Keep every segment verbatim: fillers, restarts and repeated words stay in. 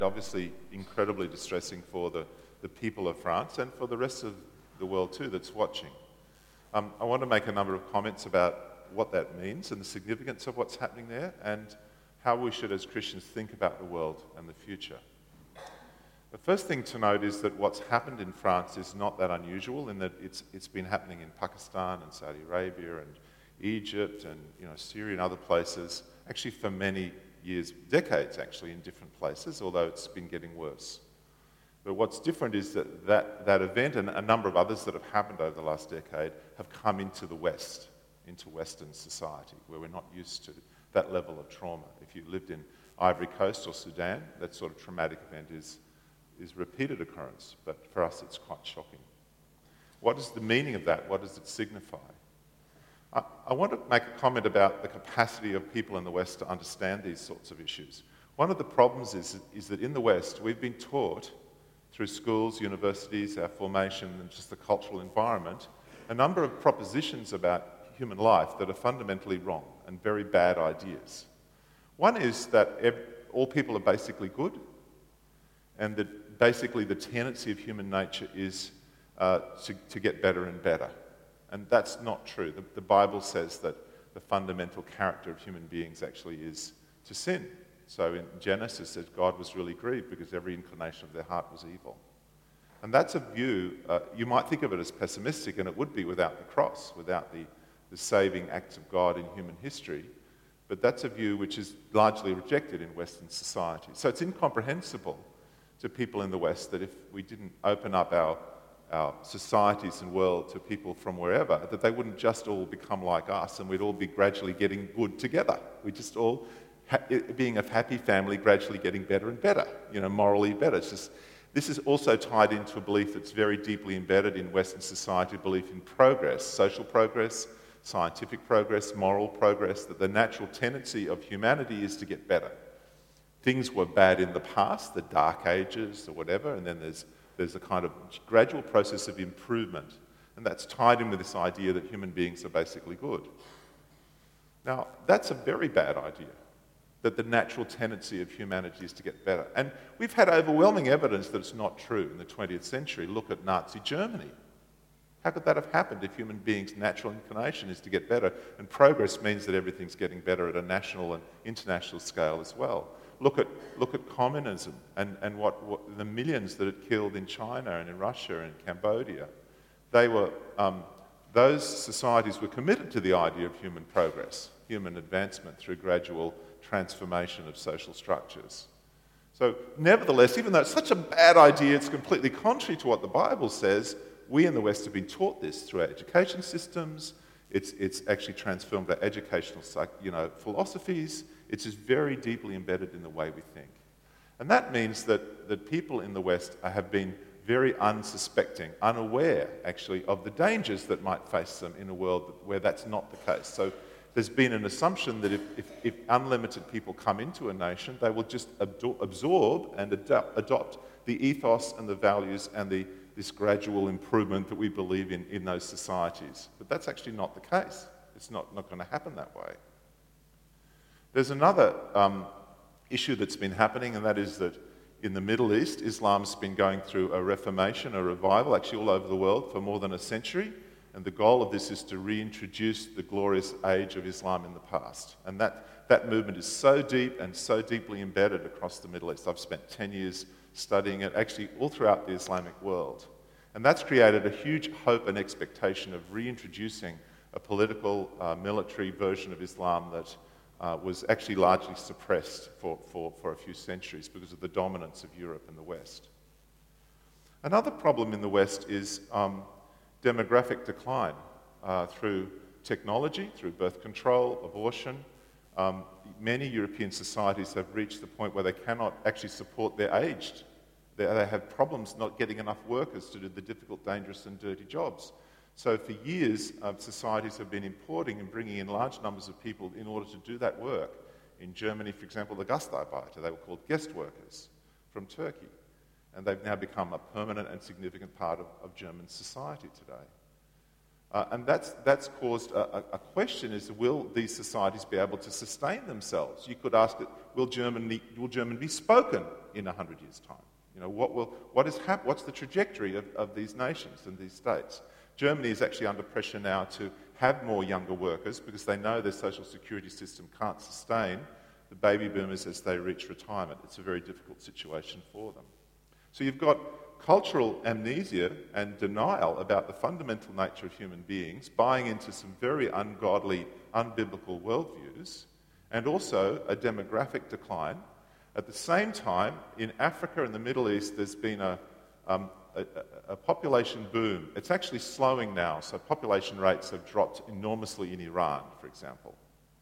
Obviously incredibly distressing for the, the people of France and for the rest of the world too that's watching. Um, I want to make a number of comments about what that means and the significance of what's happening there and how we should as Christians think about the world and the future. The first thing to note is that what's happened in France is not that unusual in that it's, it's been happening in Pakistan and Saudi Arabia and Egypt and you know, Syria and other places, actually for many years, decades actually in different places, although it's been getting worse. But what's different is that that, that event and a number of others that have happened over the last decade have come into the West, into Western society, where we're not used to that level of trauma. If you lived in Ivory Coast or Sudan, that sort of traumatic event is, is repeated occurrence, but for us it's quite shocking. What is the meaning of that? What does it signify? I, I want to make a comment about the capacity of people in the West to understand these sorts of issues. One of the problems is, is that in the West we've been taught through schools, universities, our formation and just the cultural environment, a number of propositions about human life that are fundamentally wrong and very bad ideas. One is that ev- all people are basically good, and that basically the tendency of human nature is uh, to, to get better and better. And that's not true. The, the Bible says that the fundamental character of human beings actually is to sin. So in Genesis, it says God was really grieved because every inclination of their heart was evil. And that's a view, uh, you might think of it as pessimistic, and it would be without the cross, without the, the saving acts of God in human history. But that's a view which is largely rejected in Western society. So it's incomprehensible to people in the West that if we didn't open up our, our societies and world to people from wherever, that they wouldn't just all become like us and we'd all be gradually getting good together. We just all, ha- being a happy family, gradually getting better and better, you know, morally better. It's just, this is also tied into a belief that's very deeply embedded in Western society, a belief in progress, social progress, scientific progress, moral progress, that the natural tendency of humanity is to get better. Things were bad in the past, the Dark Ages or whatever, and then there's, there's a kind of gradual process of improvement. And that's tied in with this idea that human beings are basically good. Now, that's a very bad idea, that the natural tendency of humanity is to get better. And we've had overwhelming evidence that it's not true in the twentieth century. Look at Nazi Germany. How could that have happened if human beings' natural inclination is to get better? And progress means that everything's getting better at a national and international scale as well. Look at, look at communism and, and what, what the millions that it killed in China and in Russia and Cambodia. They were, um, those societies were committed to the idea of human progress, human advancement through gradual transformation of social structures. So nevertheless, even though it's such a bad idea, it's completely contrary to what the Bible says, we in the West have been taught this through our education systems. It's, it's actually transformed our educational you know, philosophies. It's just very deeply embedded in the way we think. And that means that, that people in the West have been very unsuspecting, unaware, actually, of the dangers that might face them in a world where that's not the case. So there's been an assumption that if, if, if unlimited people come into a nation, they will just abdo- absorb and adopt, adopt the ethos and the values and the, this gradual improvement that we believe in in those societies. But that's actually not the case. It's not, not going to happen that way. There's another um, issue that's been happening, and that is that in the Middle East, Islam's been going through a reformation, a revival, actually all over the world for more than a century. And the goal of this is to reintroduce the glorious age of Islam in the past. And that, that movement is so deep and so deeply embedded across the Middle East. I've spent ten years studying it, actually all throughout the Islamic world. And that's created a huge hope and expectation of reintroducing a political, uh, military version of Islam that uh, was actually largely suppressed for, for, for a few centuries because of the dominance of Europe and the West. Another problem in the West is um, demographic decline uh, through technology, through birth control, abortion. Um, many European societies have reached the point where they cannot actually support their aged. They, they have problems not getting enough workers to do the difficult, dangerous and dirty jobs. So for years, uh, societies have been importing and bringing in large numbers of people in order to do that work. In Germany, for example, the Gastarbeiter, they were called guest workers from Turkey. And they've now become a permanent and significant part of, of German society today. Uh, and that's, that's caused a, a question is, will these societies be able to sustain themselves? You could ask it, will Germany, will German be spoken in one hundred years' time? You know, what will, what is hap- what's the trajectory of, of these nations and these states? Germany is actually under pressure now to have more younger workers because they know their social security system can't sustain the baby boomers as they reach retirement. It's a very difficult situation for them. So you've got cultural amnesia and denial about the fundamental nature of human beings, buying into some very ungodly, unbiblical worldviews, and also a demographic decline. At the same time, in Africa and the Middle East, there's been a, um, a, a population boom. It's actually slowing now, so population rates have dropped enormously in Iran, for example.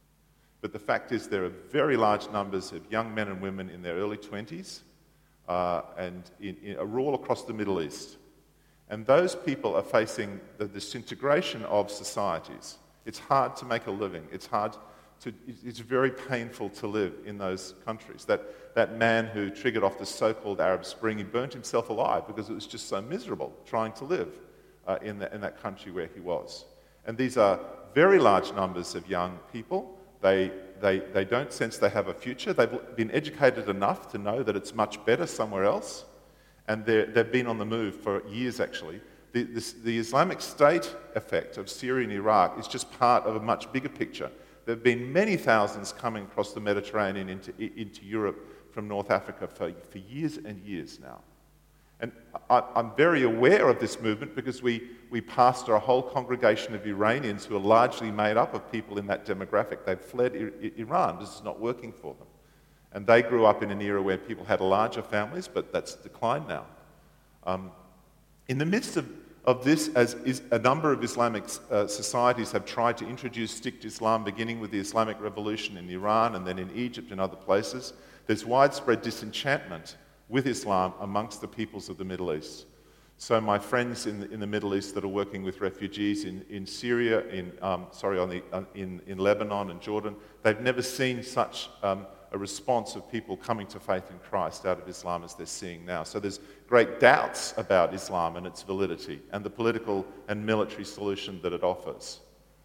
But the fact is there are very large numbers of young men and women in their early twenties uh, and in, in, are all across the Middle East. And those people are facing the disintegration of societies. It's hard to make a living. It's hard to, it's very painful to live in those countries. That, that man who triggered off the so-called Arab Spring, he burnt himself alive because it was just so miserable trying to live uh, in, the, in that country where he was. And these are very large numbers of young people. They, they, they don't sense they have a future. They've been educated enough to know that it's much better somewhere else. And they've been on the move for years, actually. The, this, the Islamic State effect of Syria and Iraq is just part of a much bigger picture. There have been many thousands coming across the Mediterranean into, into Europe from North Africa for, for years and years now. And I, I'm very aware of this movement because we, we pastor a whole congregation of Iranians who are largely made up of people in that demographic. They've fled I- Iran. This is not working for them. And they grew up in an era where people had larger families, but that's declined now. Um, in the midst of, of this, as is, a number of Islamic uh, societies have tried to introduce strict Islam, beginning with the Islamic Revolution in Iran and then in Egypt and other places. There's widespread disenchantment with Islam amongst the peoples of the Middle East. So my friends in the, in the Middle East that are working with refugees in, in Syria, in um, sorry, on the, uh, in, in Lebanon and Jordan, they've never seen such um, a response of people coming to faith in Christ out of Islam as they're seeing now. So there's great doubts about Islam and its validity and the political and military solution that it offers.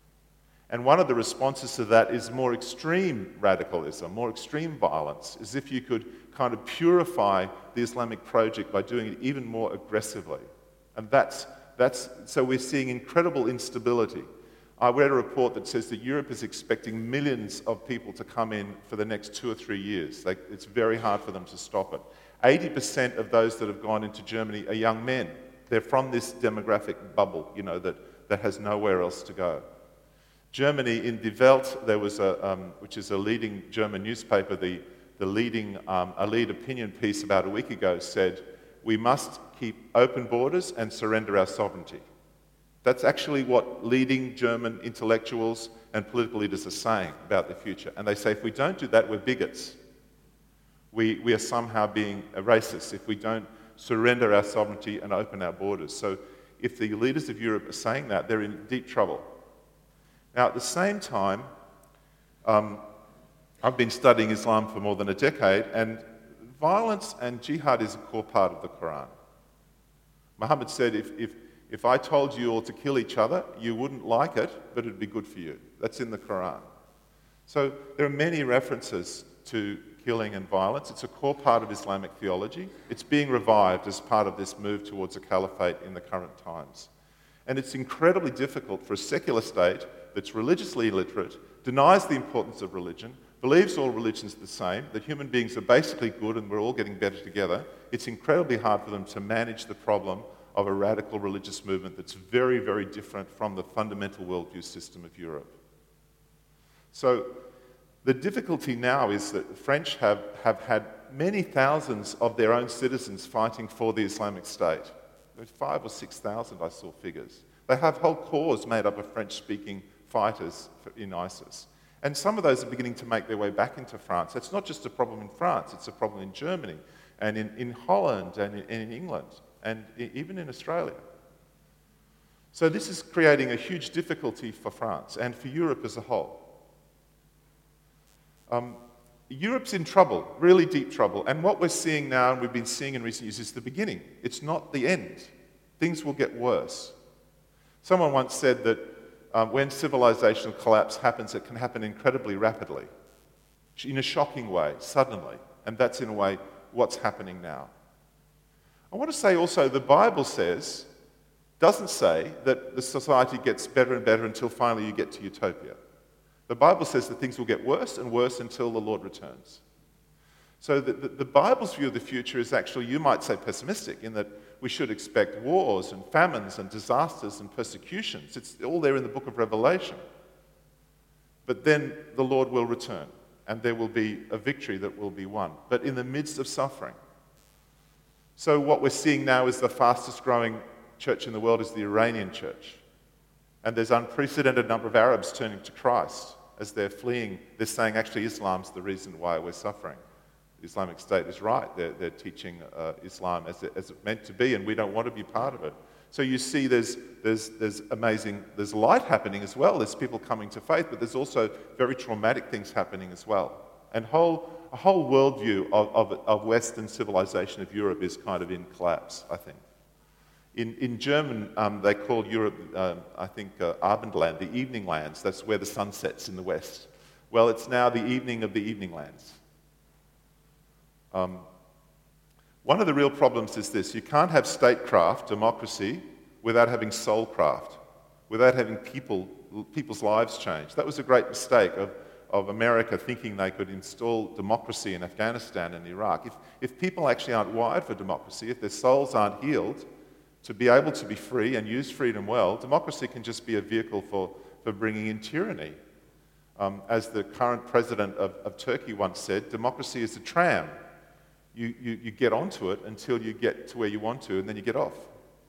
And one of the responses to that is more extreme radicalism, more extreme violence, as if you could kind of purify the Islamic project by doing it even more aggressively. And that's, that's so we're seeing incredible instability. I read a report that says that Europe is expecting millions of people to come in for the next two or three years. Like, it's very hard for them to stop it. eighty percent of those that have gone into Germany are young men. They're from this demographic bubble, you know, that, that has nowhere else to go. Germany, in Die Welt, there was a, um, which is a leading German newspaper, the, the leading, um, a lead opinion piece about a week ago said, we must keep open borders and surrender our sovereignty. That's actually what leading German intellectuals and political leaders are saying about the future. And they say, if we don't do that, we're bigots. We, we are somehow being racist if we don't surrender our sovereignty and open our borders. So if the leaders of Europe are saying that, they're in deep trouble. Now, at the same time, um, I've been studying Islam for more than a decade, and violence and jihad is a core part of the Quran. Muhammad said, if, if, if I told you all to kill each other, you wouldn't like it, but it'd be good for you. That's in the Quran. So there are many references to killing and violence. It's a core part of Islamic theology. It's being revived as part of this move towards a caliphate in the current times. And it's incredibly difficult for a secular state that's religiously illiterate, denies the importance of religion, believes all religions are the same, that human beings are basically good and we're all getting better together. It's incredibly hard for them to manage the problem of a radical religious movement that's very, very different from the fundamental worldview system of Europe. So the difficulty now is that the French have, have had many thousands of their own citizens fighting for the Islamic State. There's five or six thousand, I saw figures. They have whole corps made up of French-speaking fighters in ISIS. And some of those are beginning to make their way back into France. It's not just a problem in France, it's a problem in Germany, and in, in Holland, and in, and in England, and even in Australia. So this is creating a huge difficulty for France and for Europe as a whole. Um, Europe's in trouble, really deep trouble, and what we're seeing now, and we've been seeing in recent years, is the beginning. It's not the end. Things will get worse. Someone once said that um, when civilizational collapse happens, it can happen incredibly rapidly, in a shocking way, suddenly. And that's, in a way, what's happening now. I want to say also, the Bible says, doesn't say that the society gets better and better until finally you get to utopia. The Bible says that things will get worse and worse until the Lord returns. So the, the, the Bible's view of the future is actually, you might say, pessimistic, in that we should expect wars and famines and disasters and persecutions. It's all there in the book of Revelation. But then the Lord will return, and there will be a victory that will be won, but in the midst of suffering. So what we're seeing now is the fastest growing church in the world is the Iranian church. And there's unprecedented number of Arabs turning to Christ as they're fleeing. They're saying, actually, Islam's the reason why we're suffering. The Islamic State is right. They're, they're teaching uh, Islam as, it, as it's meant to be, and we don't want to be part of it. So you see there's, there's, there's amazing, there's light happening as well. There's people coming to faith, but there's also very traumatic things happening as well. And whole, a whole worldview of, of, of Western civilization of Europe is kind of in collapse, I think. In, in German, um, they call Europe, uh, I think, uh, Abendland, the evening lands. That's where the sun sets in the West. Well, it's now the evening of the evening lands. Um, one of the real problems is this: you can't have statecraft, democracy, without having soulcraft, without having people, people's lives changed. That was a great mistake of, of America thinking they could install democracy in Afghanistan and Iraq. If, if people actually aren't wired for democracy, if their souls aren't healed to be able to be free and use freedom well, democracy can just be a vehicle for, for bringing in tyranny. Um, as the current president of, of Turkey once said, democracy is a tram. You, you, you get onto it until you get to where you want to, and then you get off.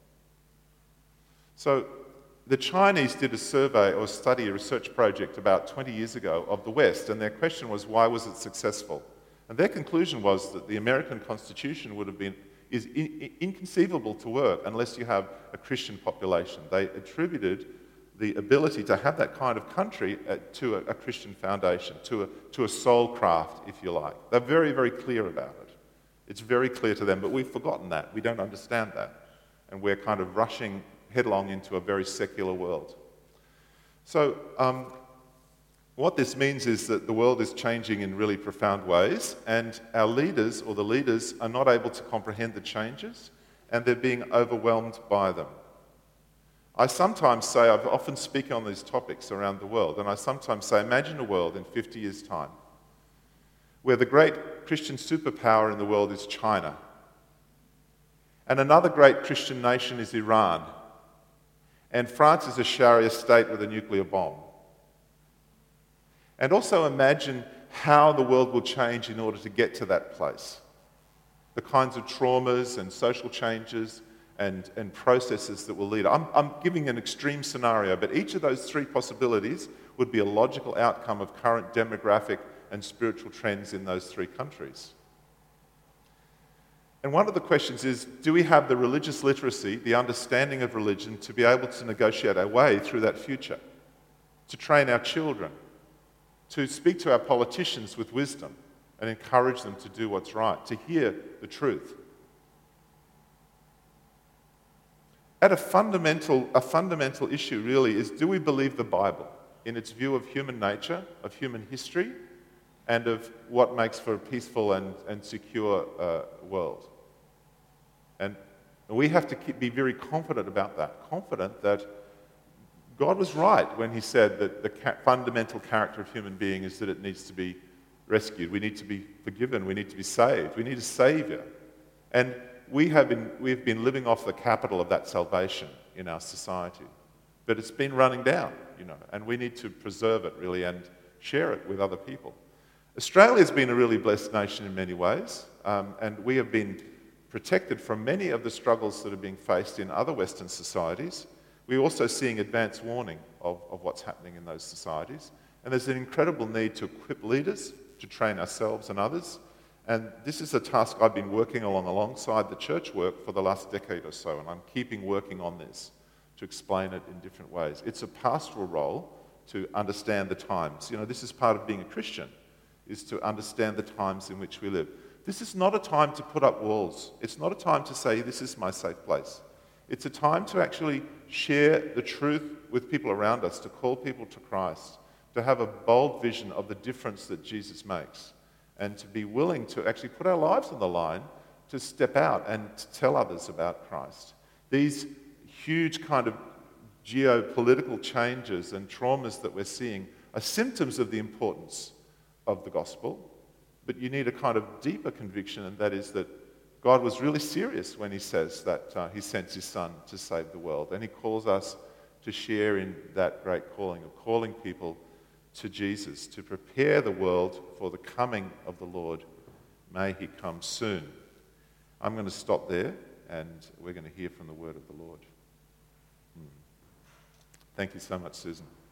So the Chinese did a survey or study, a research project about twenty years ago of the West, and their question was, why was it successful? And their conclusion was that the American Constitution would have been is in, inconceivable to work unless you have a Christian population. They attributed the ability to have that kind of country uh, to a, a Christian foundation, to a, to a soul craft, if you like. They're very, very clear about it. It's very clear to them, but we've forgotten that. We don't understand that. And we're kind of rushing headlong into a very secular world. So um, what this means is that the world is changing in really profound ways, and our leaders, or the leaders, are not able to comprehend the changes, and they're being overwhelmed by them. I sometimes say, I've often speak on these topics around the world, and I sometimes say, imagine a world in fifty years' time where the great Christian superpower in the world is China, and another great Christian nation is Iran, and France is a Sharia state with a nuclear bomb. And also imagine how the world will change in order to get to that place. The kinds of traumas and social changes and, and processes that will lead. I'm, I'm giving an extreme scenario, but each of those three possibilities would be a logical outcome of current demographic and spiritual trends in those three countries. And one of the questions is, do we have the religious literacy, the understanding of religion, to be able to negotiate our way through that future? To train our children, to speak to our politicians with wisdom and encourage them to do what's right, to hear the truth. At a fundamental, a fundamental issue really is, do we believe the Bible in its view of human nature, of human history, and of what makes for a peaceful and, and secure uh, world? And we have to keep, be very confident about that, confident that God was right when he said that the ca- fundamental character of human being is that it needs to be rescued. We need to be forgiven. We need to be saved. We need a Savior. And we have been, we've been living off the capital of that salvation in our society. But it's been running down, you know, and we need to preserve it, really, and share it with other people. Australia's been a really blessed nation in many ways, um, and we have been protected from many of the struggles that are being faced in other Western societies. We're also seeing advance warning of, of what's happening in those societies. And there's an incredible need to equip leaders, to train ourselves and others. And this is a task I've been working along alongside the church work for the last decade or so, and I'm keeping working on this to explain it in different ways. It's a pastoral role to understand the times. You know, this is part of being a Christian, is to understand the times in which we live. This is not a time to put up walls. It's not a time to say, this is my safe place. It's a time to actually share the truth with people around us, to call people to Christ, to have a bold vision of the difference that Jesus makes, and to be willing to actually put our lives on the line to step out and to tell others about Christ. These huge kind of geopolitical changes and traumas that we're seeing are symptoms of the importance of the gospel, but you need a kind of deeper conviction, and that is that God was really serious when he says that uh, he sent his son to save the world, and he calls us to share in that great calling of calling people to Jesus, to prepare the world for the coming of the Lord. May he come soon. I'm going to stop there, and we're going to hear from the word of the Lord. Hmm. Thank you so much, Susan.